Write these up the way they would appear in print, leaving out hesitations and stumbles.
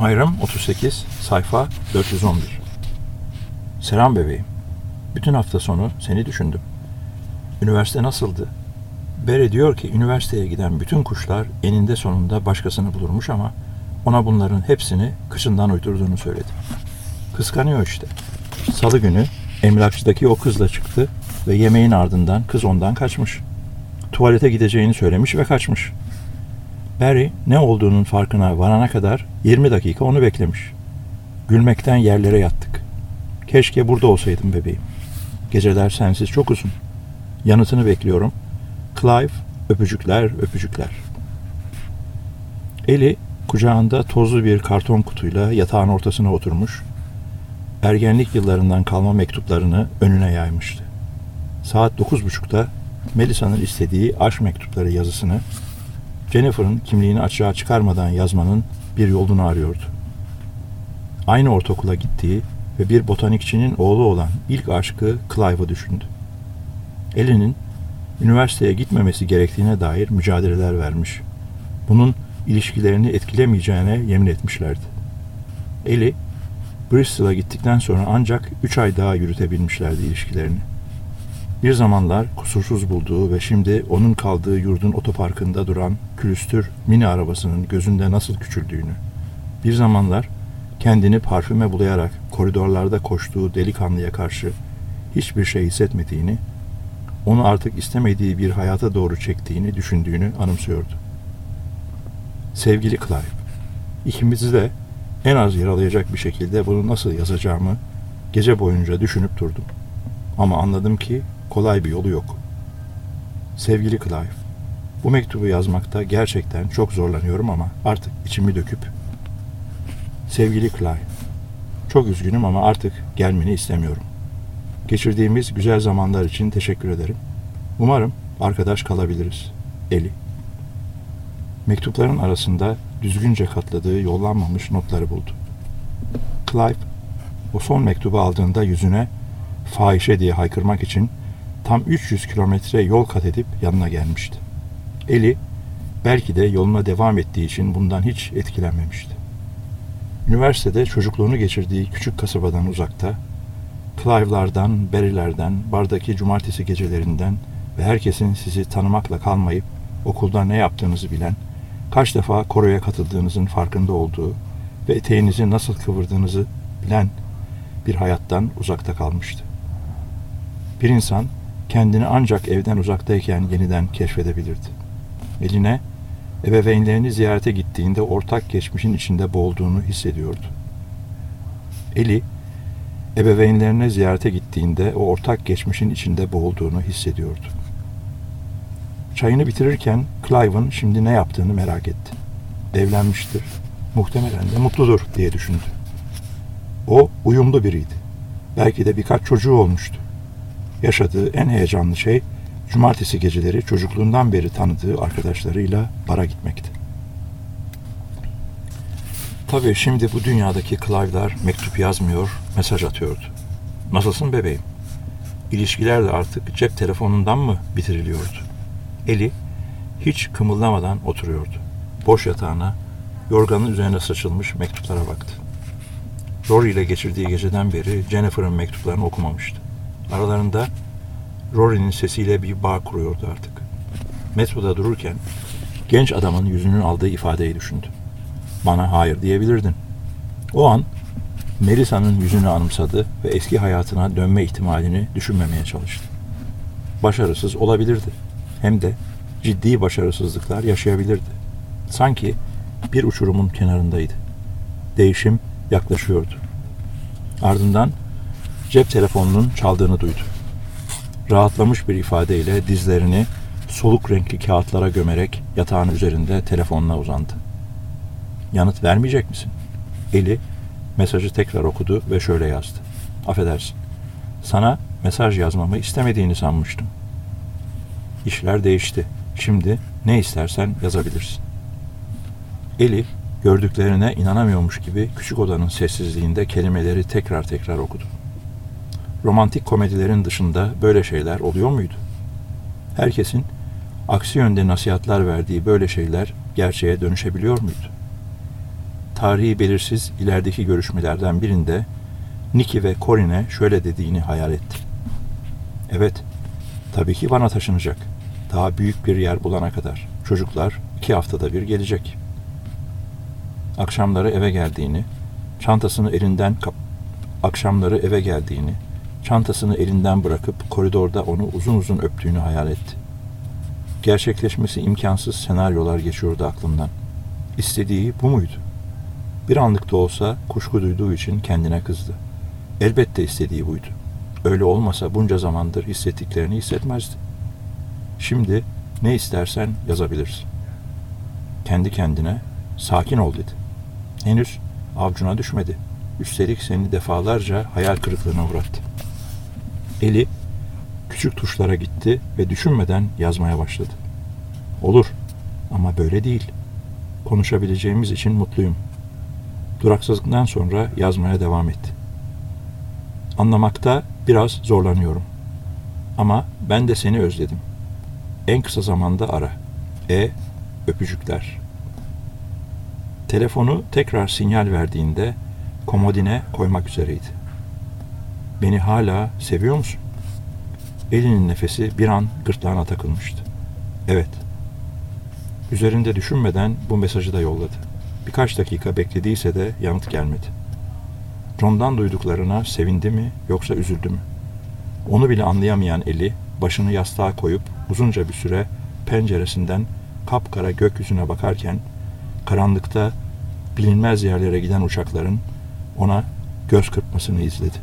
Ayrım 38, sayfa 411. Selam bebeğim. Bütün hafta sonu seni düşündüm. Üniversite nasıldı? Bere diyor ki üniversiteye giden bütün kuşlar eninde sonunda başkasını bulurmuş ama ona bunların hepsini kışından uydurduğunu söyledi. Kıskanıyor işte. Salı günü emlakçıdaki o kızla çıktı ve yemeğin ardından kız ondan kaçmış. Tuvalete gideceğini söylemiş ve kaçmış. Barry ne olduğunun farkına varana kadar 20 dakika onu beklemiş. Gülmekten yerlere yattık. Keşke burada olsaydım bebeğim. Geceler sensiz çok uzun. Yanıtını bekliyorum. Clive, öpücükler, öpücükler. Ellie kucağında tozlu bir karton kutuyla yatağın ortasına oturmuş, ergenlik yıllarından kalma mektuplarını önüne yaymıştı. Saat 9.30'da Melisa'nın istediği aşk mektupları yazısını Jennifer'ın kimliğini açığa çıkarmadan yazmanın bir yolunu arıyordu. Aynı ortaokula gittiği ve bir botanikçinin oğlu olan ilk aşkı Clive'ı düşündü. Ellie'nin üniversiteye gitmemesi gerektiğine dair mücadeleler vermiş. Bunun ilişkilerini etkilemeyeceğine yemin etmişlerdi. Ellie, Bristol'a gittikten sonra ancak 3 ay daha yürütebilmişlerdi ilişkilerini. Bir zamanlar kusursuz bulduğu ve şimdi onun kaldığı yurdun otoparkında duran külüstür mini arabasının gözünde nasıl küçüldüğünü, bir zamanlar kendini parfüme bulayarak koridorlarda koştuğu delikanlıya karşı hiçbir şey hissetmediğini, onu artık istemediği bir hayata doğru çektiğini düşündüğünü anımsıyordu. Sevgili Clive, ikimizi de en az yaralayacak bir şekilde bunu nasıl yazacağımı gece boyunca düşünüp durdum. Ama anladım ki kolay bir yolu yok. Sevgili Clive, bu mektubu yazmakta gerçekten çok zorlanıyorum ama artık içimi döküp sevgili Clive, çok üzgünüm ama artık gelmeni istemiyorum. Geçirdiğimiz güzel zamanlar için teşekkür ederim. Umarım arkadaş kalabiliriz. Ellie. Mektupların arasında düzgünce katladığı yollanmamış notları buldu. Clive, o son mektubu aldığında yüzüne fahişe diye haykırmak için tam 300 kilometre yol kat edip yanına gelmişti. Ellie, belki de yoluna devam ettiği için bundan hiç etkilenmemişti. Üniversitede çocukluğunu geçirdiği küçük kasabadan uzakta, Clive'lardan, Barry'lerden, bardaki cumartesi gecelerinden ve herkesin sizi tanımakla kalmayıp okulda ne yaptığınızı bilen, kaç defa koroya katıldığınızın farkında olduğu ve eteğinizi nasıl kıvırdığınızı bilen bir hayattan uzakta kalmıştı. Bir insan kendini ancak evden uzaktayken yeniden keşfedebilirdi. Eline, ebeveynlerini ziyarete gittiğinde ortak geçmişin içinde boğulduğunu hissediyordu. Ellie, ebeveynlerine ziyarete gittiğinde o ortak geçmişin içinde boğulduğunu hissediyordu. Çayını bitirirken Clive'ın şimdi ne yaptığını merak etti. Evlenmiştir, muhtemelen de mutludur diye düşündü. O uyumlu biriydi. Belki de birkaç çocuğu olmuştu. Yaşadığı en heyecanlı şey cumartesi geceleri çocukluğundan beri tanıdığı arkadaşlarıyla bara gitmekti. Tabii şimdi bu dünyadaki Clive'lar mektup yazmıyor, mesaj atıyordu. Nasılsın bebeğim? İlişkiler de artık cep telefonundan mı bitiriliyordu? Ellie hiç kımıldamadan oturuyordu. Boş yatağına, yorganın üzerine saçılmış mektuplara baktı. Rory ile geçirdiği geceden beri Jennifer'ın mektuplarını okumamıştı. Aralarında Rory'nin sesiyle bir bağ kuruyordu artık. Metroda dururken genç adamın yüzünün aldığı ifadeyi düşündü. Bana hayır diyebilirdin. O an Melisa'nın yüzünü anımsadı ve eski hayatına dönme ihtimalini düşünmemeye çalıştı. Başarısız olabilirdi. Hem de ciddi başarısızlıklar yaşayabilirdi. Sanki bir uçurumun kenarındaydı. Değişim yaklaşıyordu. Ardından cep telefonunun çaldığını duydu. Rahatlamış bir ifadeyle dizlerini soluk renkli kağıtlara gömerek yatağın üzerinde telefonuna uzandı. Yanıt vermeyecek misin? Ellie mesajı tekrar okudu ve şöyle yazdı. Affedersin. Sana mesaj yazmamı istemediğini sanmıştım. İşler değişti. Şimdi ne istersen yazabilirsin. Ellie gördüklerine inanamıyormuş gibi küçük odanın sessizliğinde kelimeleri tekrar tekrar okudu. Romantik komedilerin dışında böyle şeyler oluyor muydu? Herkesin aksi yönde nasihatler verdiği böyle şeyler gerçeğe dönüşebiliyor muydu? tarihi belirsiz ilerideki görüşmelerden birinde Nicky ve Corinne şöyle dediğini hayal etti. Evet, tabii ki bana taşınacak. Daha büyük bir yer bulana kadar. Çocuklar 2 haftada bir gelecek. Akşamları eve geldiğini, çantasını elinden bırakıp koridorda onu uzun uzun öptüğünü hayal etti. Gerçekleşmesi imkansız senaryolar geçiyordu aklından. İstediği bu muydu? Bir anlık da olsa kuşku duyduğu için kendine kızdı. Elbette istediği buydu. Öyle olmasa bunca zamandır hissettiklerini hissetmezdi. Şimdi ne istersen yazabilirsin. Kendi kendine sakin ol dedi. Henüz avcuna düşmedi. Üstelik seni defalarca hayal kırıklığına uğrattı. Eli küçük tuşlara gitti ve düşünmeden yazmaya başladı. Olur ama böyle değil. Konuşabileceğimiz için mutluyum. Duraksızlıktan sonra yazmaya devam etti. Anlamakta biraz zorlanıyorum. Ama ben de seni özledim. En kısa zamanda ara. Öpücükler. Telefonu tekrar sinyal verdiğinde komodine koymak üzereydi. Beni hala seviyor musun? Elinin nefesi bir an gırtlağına takılmıştı. Evet. Üzerinde düşünmeden bu mesajı da yolladı. Birkaç dakika beklediyse de yanıt gelmedi. John'dan duyduklarına sevindi mi yoksa üzüldü mü? Onu bile anlayamayan eli başını yastığa koyup uzunca bir süre penceresinden kapkara gökyüzüne bakarken karanlıkta bilinmez yerlere giden uçakların ona göz kırpmasını izledi.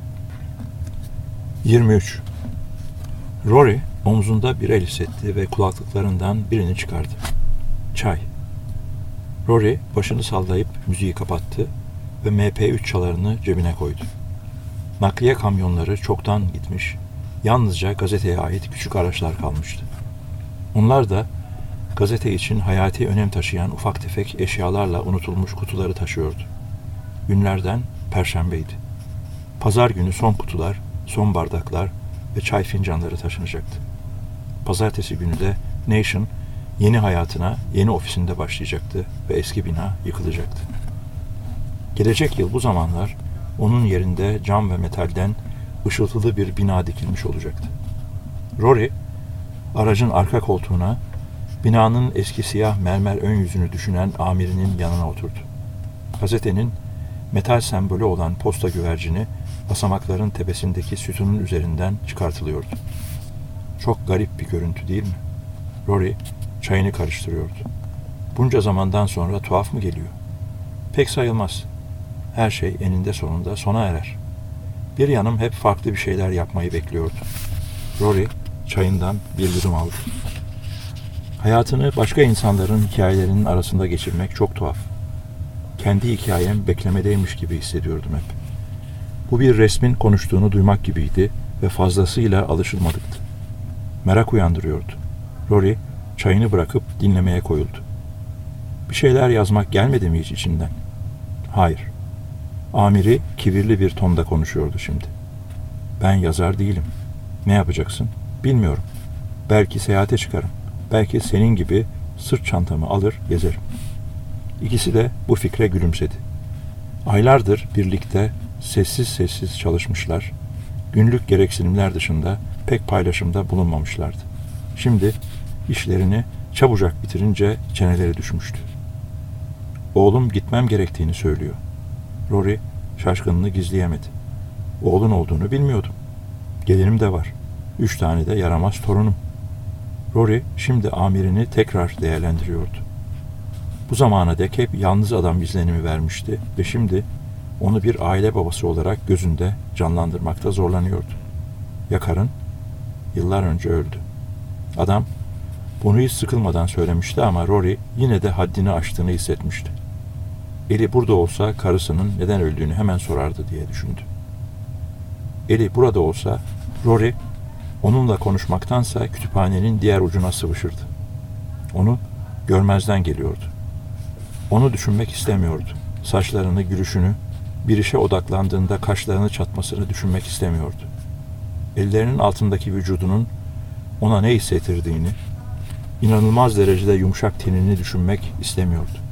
23. Rory omzunda bir el hissetti ve kulaklıklarından birini çıkardı. Çay. Rory başını sallayıp müziği kapattı ve MP3 çalarını cebine koydu. Nakliye kamyonları çoktan gitmiş, yalnızca gazeteye ait küçük araçlar kalmıştı. Onlar da gazete için hayati önem taşıyan ufak tefek eşyalarla unutulmuş kutuları taşıyordu. Günlerden Perşembeydi. Pazar günü son kutular, son bardaklar ve çay fincanları taşınacaktı. Pazartesi günü de Nation yeni hayatına yeni ofisinde başlayacaktı ve eski bina yıkılacaktı. Gelecek yıl bu zamanlar onun yerinde cam ve metalden ışıltılı bir bina dikilmiş olacaktı. Rory, aracın arka koltuğuna binanın eski siyah mermer ön yüzünü düşünen amirinin yanına oturdu. Gazetenin metal sembolü olan posta güvercini basamakların tepesindeki sütunun üzerinden çıkartılıyordu. Çok garip bir görüntü değil mi? Rory çayını karıştırıyordu. Bunca zamandan sonra tuhaf mı geliyor? Pek sayılmaz. Her şey eninde sonunda sona erer. Bir yanım hep farklı bir şeyler yapmayı bekliyordu. Rory çayından bir yudum aldı. Hayatını başka insanların hikayelerinin arasında geçirmek çok tuhaf. Kendi hikayem beklemedeymiş gibi hissediyordum hep. Bu bir resmin konuştuğunu duymak gibiydi ve fazlasıyla alışılmadıktı. Merak uyandırıyordu. Rory çayını bırakıp dinlemeye koyuldu. Bir şeyler yazmak gelmedi mi hiç içinden? Hayır. Amiri kibirli bir tonda konuşuyordu şimdi. Ben yazar değilim. Ne yapacaksın? Bilmiyorum. Belki seyahate çıkarım. Belki senin gibi sırt çantamı alır gezerim. İkisi de bu fikre gülümsedi. Aylardır birlikte sessiz sessiz çalışmışlar. Günlük gereksinimler dışında pek paylaşımda bulunmamışlardı. Şimdi işlerini çabucak bitirince çeneleri düşmüştü. Oğlum gitmem gerektiğini söylüyor. Rory şaşkınlığını gizleyemedi. Oğlun olduğunu bilmiyordum. Gelinim de var. 3 tane de yaramaz torunum. Rory şimdi amirini tekrar değerlendiriyordu. Bu zamana dek hep yalnız adam izlenimi vermişti ve şimdi onu bir aile babası olarak gözünde canlandırmakta zorlanıyordu. Ya karın? Yıllar önce öldü. Adam bunu hiç sıkılmadan söylemişti ama Rory yine de haddini aştığını hissetmişti. Eli burada olsa karısının neden öldüğünü hemen sorardı diye düşündü. Eli burada olsa Rory onunla konuşmaktansa kütüphanenin diğer ucuna sıvışırdı. Onu görmezden geliyordu. Onu düşünmek istemiyordu. Saçlarını, gülüşünü, bir işe odaklandığında kaşlarını çatmasını düşünmek istemiyordu. Ellerinin altındaki vücudunun ona ne hissettirdiğini, inanılmaz derecede yumuşak tenini düşünmek istemiyordu.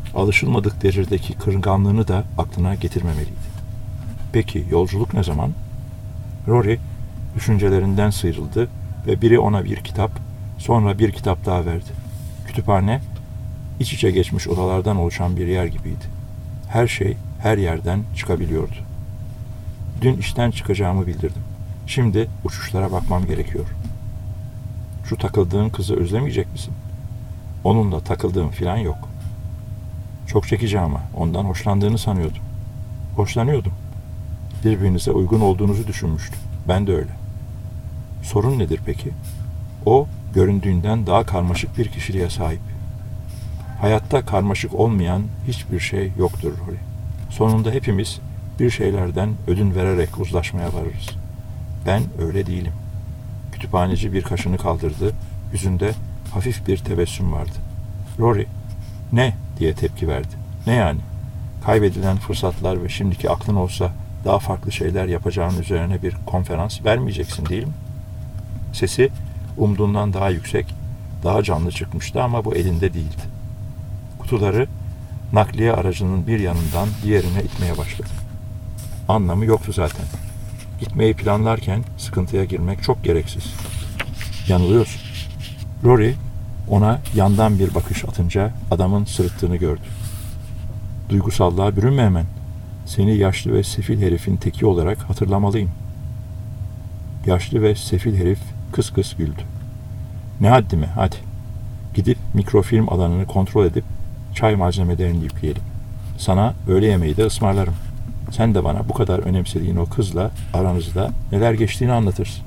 alışılmadık derecedeki kırılganlığını da aklına getirmemeliydi. Peki yolculuk ne zaman? Rory düşüncelerinden sıyrıldı ve biri ona bir kitap, sonra bir kitap daha verdi. Kütüphane, iç içe geçmiş odalardan oluşan bir yer gibiydi. Her şey her yerden çıkabiliyordu. Dün işten çıkacağımı bildirdim. Şimdi uçuşlara bakmam gerekiyor. Şu takıldığın kızı özlemeyecek misin? Onunla takıldığım filan yok. Çok çekici ama ondan hoşlandığını sanıyordum. Hoşlanıyordum. Birbirinize uygun olduğunuzu düşünmüştüm. Ben de öyle. Sorun nedir peki? O, göründüğünden daha karmaşık bir kişiliğe sahip. Hayatta karmaşık olmayan hiçbir şey yoktur Rory. Sonunda hepimiz bir şeylerden ödün vererek uzlaşmaya varırız. Ben öyle değilim. Kütüphaneci bir kaşını kaldırdı, yüzünde hafif bir tebessüm vardı. Rory, ne diye tepki verdi. Ne yani? Kaybedilen fırsatlar ve şimdiki aklın olsa daha farklı şeyler yapacağın üzerine bir konferans vermeyeceksin değil mi? Sesi umduğundan daha yüksek, daha canlı çıkmıştı ama bu elinde değildi. Kutuları nakliye aracının bir yanından diğerine itmeye başladı. Anlamı yoktu zaten. Gitmeyi planlarken sıkıntıya girmek çok gereksiz. Yanılıyorsun. Rory ona yandan bir bakış atınca adamın sırıttığını gördü. Duygusallığa bürünme hemen. Seni yaşlı ve sefil herifin teki olarak hatırlamalıyım. Yaşlı ve sefil herif kıs kıs güldü. Ne haddime, hadi. Gidip mikrofilm alanını kontrol edip çay malzemelerini yükleyelim. Sana öğle yemeği de ısmarlarım. Sen de bana bu kadar önemsediğin o kızla aranızda neler geçtiğini anlatırsın.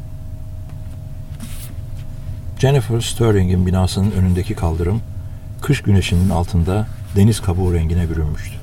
Jennifer Sterling'in binasının önündeki kaldırım, kış güneşinin altında deniz kabuğu rengine bürünmüştü.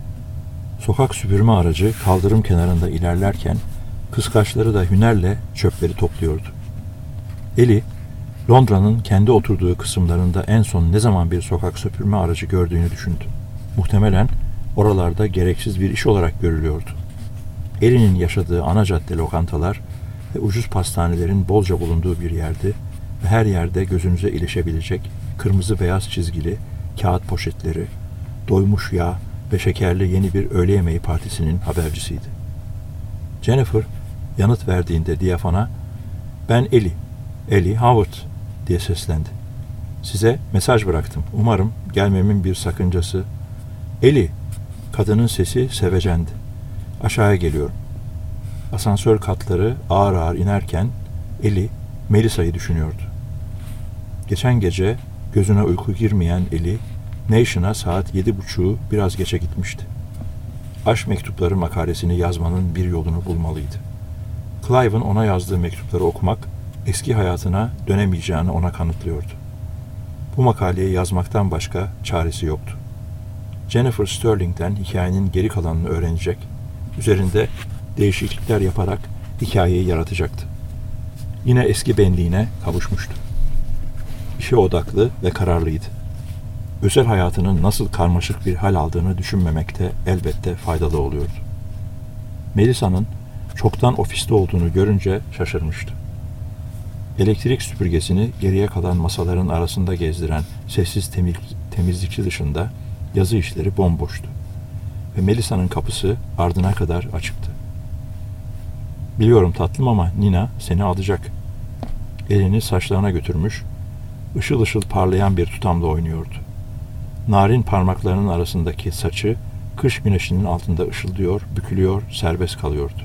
Sokak süpürme aracı kaldırım kenarında ilerlerken, kıskaçları da hünerle çöpleri topluyordu. Eli, Londra'nın kendi oturduğu kısımlarında en son ne zaman bir sokak süpürme aracı gördüğünü düşündü. Muhtemelen oralarda gereksiz bir iş olarak görülüyordu. Eli'nin yaşadığı ana cadde lokantalar ve ucuz pastanelerin bolca bulunduğu bir yerdi ve her yerde gözünüze ilişebilecek kırmızı beyaz çizgili kağıt poşetleri, doymuş yağ ve şekerli yeni bir öğle yemeği partisinin habercisiydi. Jennifer yanıt verdiğinde diyafona, "Ben Eli Howard," diye seslendi. "Size mesaj bıraktım. Umarım gelmemin bir sakıncası." "Eli," kadının sesi sevecendi. "Aşağıya geliyorum." Asansör katları ağır ağır inerken Eli, Melisa'yı düşünüyordu. Geçen gece gözüne uyku girmeyen Eli, Nation'a saat 7.30'u biraz geçe gitmişti. Aşk mektupları makalesini yazmanın bir yolunu bulmalıydı. Clive'ın ona yazdığı mektupları okumak, eski hayatına dönemeyeceğini ona kanıtlıyordu. Bu makaleyi yazmaktan başka çaresi yoktu. Jennifer Sterling'den hikayenin geri kalanını öğrenecek, üzerinde değişiklikler yaparak hikayeyi yaratacaktı. Yine eski benliğine kavuşmuştu. İşe odaklı ve kararlıydı. Özel hayatının nasıl karmaşık bir hal aldığını düşünmemekte elbette faydalı oluyordu. Melisa'nın çoktan ofiste olduğunu görünce şaşırmıştı. Elektrik süpürgesini geriye kalan masaların arasında gezdiren sessiz temizlikçi dışında yazı işleri bomboştu. Ve Melisa'nın kapısı ardına kadar açıktı. "Biliyorum tatlım ama Nina seni alacak." Elini saçlarına götürmüş, ışıl ışıl parlayan bir tutamla oynuyordu. Narin parmaklarının arasındaki saçı kış güneşinin altında ışıldıyor, bükülüyor, serbest kalıyordu.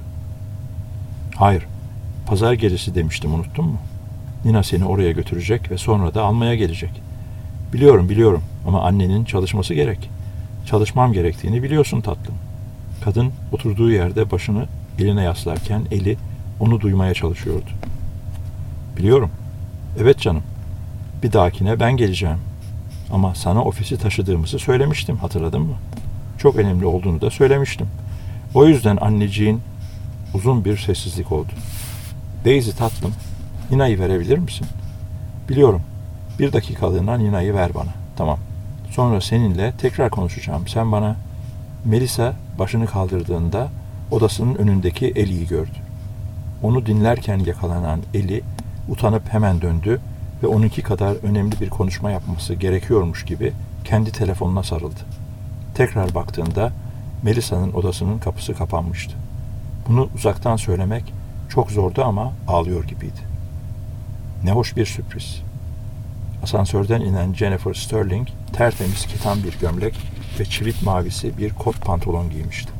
"Hayır, pazar gecesi demiştim, unuttun mu? Nina seni oraya götürecek ve sonra da almaya gelecek." Biliyorum ama annenin çalışması gerek. Çalışmam gerektiğini biliyorsun tatlım." Kadın oturduğu yerde başını eline yaslarken Eli onu duymaya çalışıyordu. "Biliyorum. Evet canım. Bir dahakine ben geleceğim. Ama sana ofisi taşıdığımızı söylemiştim, hatırladın mı? Çok önemli olduğunu da söylemiştim. O yüzden anneciğin..." Uzun bir sessizlik oldu. "Daisy tatlım, Nina'yı verebilir misin?" "Biliyorum. Bir dakikalığına Nina'yı ver bana. Tamam. Sonra seninle tekrar konuşacağım. Sen bana..." Melisa başını kaldırdığında odasının önündeki Eli'yi gördü. Onu dinlerken yakalanan Eli utanıp hemen döndü ve onunki kadar önemli bir konuşma yapması gerekiyormuş gibi Kendi telefonuna sarıldı. Tekrar baktığında Melisa'nın odasının kapısı kapanmıştı. Bunu uzaktan söylemek çok zordu ama ağlıyor gibiydi. Ne hoş bir sürpriz. Asansörden inen Jennifer Sterling tertemiz ketan bir gömlek ve çivit mavisi bir kot pantolon giymişti.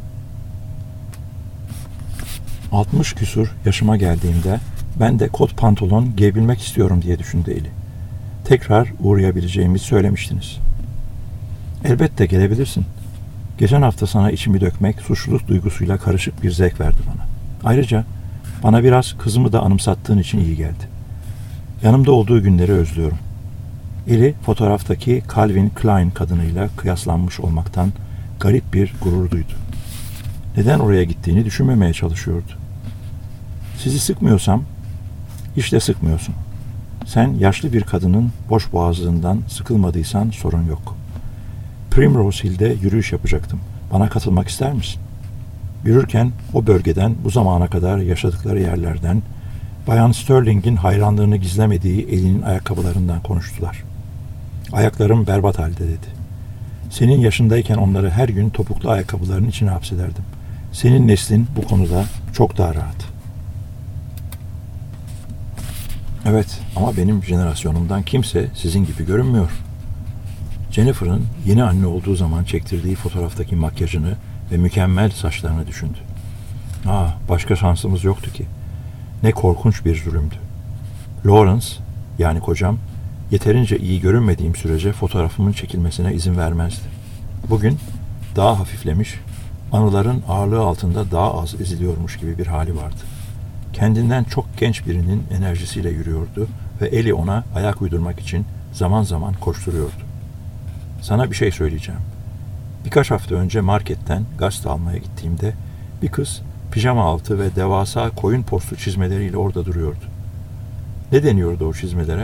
60 küsur yaşıma geldiğimde ben de kot pantolon giyebilmek istiyorum diye düşündü Eli. Tekrar uğrayabileceğimizi söylemiştiniz. Elbette gelebilirsin. Geçen hafta sana içimi dökmek suçluluk duygusuyla karışık bir zevk verdi bana. Ayrıca bana biraz kızımı da anımsattığın için iyi geldi. Yanımda olduğu günleri özlüyorum. Eli fotoğraftaki Calvin Klein kadınıyla kıyaslanmış olmaktan garip bir gurur duydu. Neden oraya gittiğini düşünmemeye çalışıyordu. Sizi sıkmıyorsam, hiç de sıkmıyorsun. Sen yaşlı bir kadının boş boğazlığından sıkılmadıysan sorun yok. Primrose Hill'de yürüyüş yapacaktım. Bana katılmak ister misin? Yürürken o bölgeden, bu zamana kadar yaşadıkları yerlerden, Bayan Sterling'in hayranlığını gizlemediği elinin ayakkabılarından konuştular. Ayaklarım berbat halde dedi. Senin yaşındayken onları her gün topuklu ayakkabıların içine hapsederdim. Senin neslin bu konuda çok daha rahat. Evet, ama benim jenerasyonumdan kimse sizin gibi görünmüyor. Jennifer'ın yeni anne olduğu zaman çektirdiği fotoğraftaki makyajını ve mükemmel saçlarını düşündü. Başka şansımız yoktu ki. Ne korkunç bir zulümdü. Lawrence, yani kocam, yeterince iyi görünmediğim sürece fotoğrafımın çekilmesine izin vermezdi. Bugün daha hafiflemiş, anıların ağırlığı altında daha az eziliyormuş gibi bir hali vardı. Kendinden çok genç birinin enerjisiyle yürüyordu ve Eli ona ayak uydurmak için zaman zaman koşturuyordu. Sana bir şey söyleyeceğim. Birkaç hafta önce marketten gazete almaya gittiğimde bir kız pijama altı ve devasa koyun postu çizmeleriyle orada duruyordu. Ne deniyordu o çizmelere?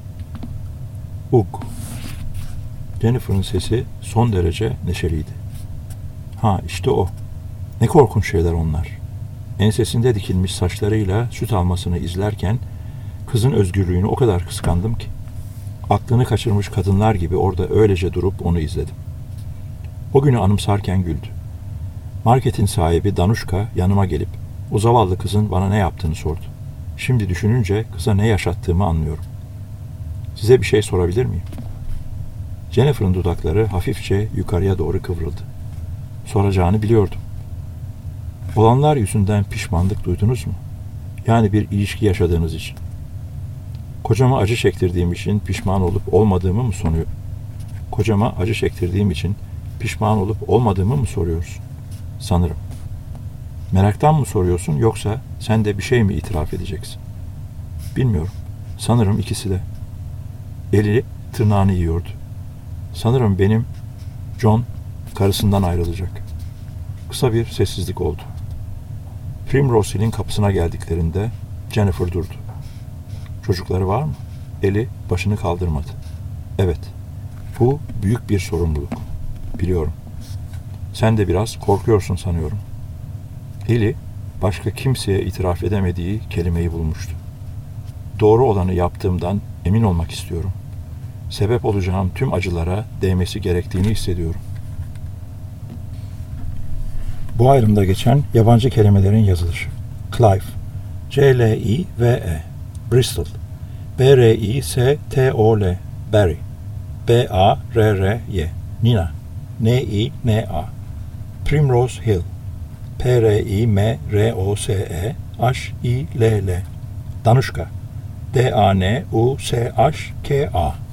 Ugg. Jennifer'ın sesi son derece neşeliydi. İşte o. Ne korkunç şeyler onlar. Ensesinde dikilmiş saçlarıyla süt almasını izlerken kızın özgürlüğünü o kadar kıskandım ki. Aklını kaçırmış kadınlar gibi orada öylece durup onu izledim. O günü anımsarken güldü. Marketin sahibi Danuşka yanıma gelip o zavallı kızın bana ne yaptığını sordu. Şimdi düşününce kıza ne yaşattığımı anlıyorum. Size bir şey sorabilir miyim? Jennifer'ın dudakları hafifçe yukarıya doğru kıvrıldı. Soracağını biliyordum. Olanlar yüzünden pişmanlık duydunuz mu? Yani bir ilişki yaşadığınız için. Kocama acı çektirdiğim için pişman olup olmadığımı mı soruyor? Kocama acı çektirdiğim için pişman olup olmadığımı mı soruyorsun? Sanırım. Meraktan mı soruyorsun yoksa sen de bir şey mi itiraf edeceksin? Bilmiyorum. Sanırım ikisi de. Eli tırnağını yiyordu. Sanırım benim John karısından ayrılacak. Kısa bir sessizlik oldu. Primrose Hill'in kapısına geldiklerinde Jennifer durdu. Çocukları var mı? Eli başını kaldırmadı. Evet, bu büyük bir sorumluluk. Biliyorum. Sen de biraz korkuyorsun sanıyorum. Eli başka kimseye itiraf edemediği kelimeyi bulmuştu. Doğru olanı yaptığımdan emin olmak istiyorum. Sebep olacağım tüm acılara değmesi gerektiğini hissediyorum. Bu ayrımda geçen yabancı kelimelerin yazılışı. Clive, C-L-I-V-E, Bristol, B-R-I-S-T-O-L, Barry, B-A-R-R-Y, Nina, N-I-N-A, Primrose Hill, P-R-I-M-R-O-S-E, H-I-L-L, Danuşka, D-A-N-U-S-H-K-A,